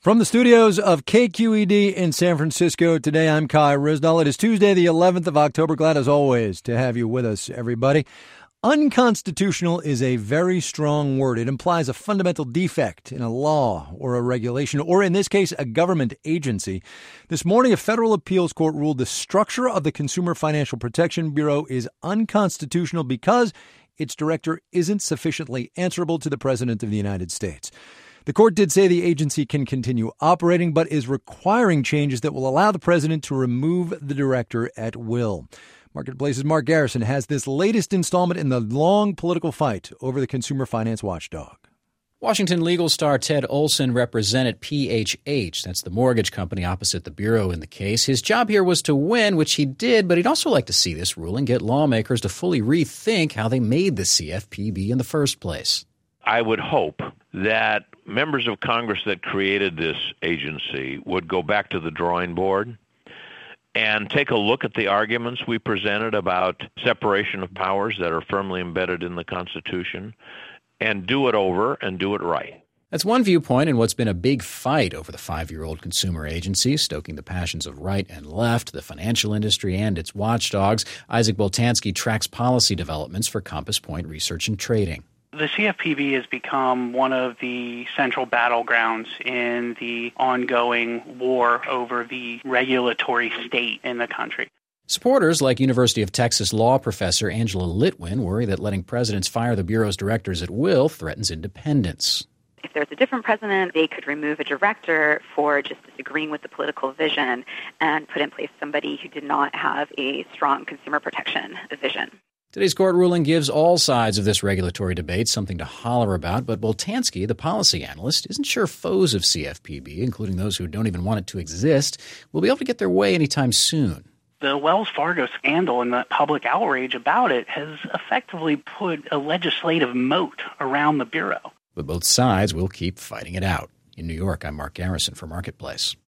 From the studios of KQED in San Francisco, today I'm Kai Ryssdal. It is Tuesday, the 11th of October. Glad as always to have you with us, everybody. Unconstitutional is a very strong word. It implies a fundamental defect in a law or a regulation, or in this case, a government agency. This morning, a federal appeals court ruled the structure of the Consumer Financial Protection Bureau is unconstitutional because its director isn't sufficiently answerable to the President of the United States. The court did say the agency can continue operating, but is requiring changes that will allow the president to remove the director at will. Marketplace's Mark Garrison has this latest installment in the long political fight over the consumer finance watchdog. Washington legal star Ted Olson represented PHH. That's the mortgage company opposite the bureau in the case. His job here was to win, which he did, but he'd also like to see this ruling get lawmakers to fully rethink how they made the CFPB in the first place. I would hope that members of Congress that created this agency would go back to the drawing board and take a look at the arguments we presented about separation of powers that are firmly embedded in the Constitution and do it over and do it right. That's one viewpoint in what's been a big fight over the 5-year-old consumer agency, stoking the passions of right and left, the financial industry, and its watchdogs. Isaac Boltanski tracks policy developments for Compass Point Research and Trading. The CFPB has become one of the central battlegrounds in the ongoing war over the regulatory state in the country. Supporters like University of Texas law professor Angela Litwin worry that letting presidents fire the Bureau's directors at will threatens independence. If there's a different president, they could remove a director for just disagreeing with the political vision and put in place somebody who did not have a strong consumer protection vision. Today's court ruling gives all sides of this regulatory debate something to holler about, but Boltanski, the policy analyst, isn't sure foes of CFPB, including those who don't even want it to exist, will be able to get their way anytime soon. The Wells Fargo scandal and the public outrage about it has effectively put a legislative moat around the Bureau. But both sides will keep fighting it out. In New York, I'm Mark Garrison for Marketplace.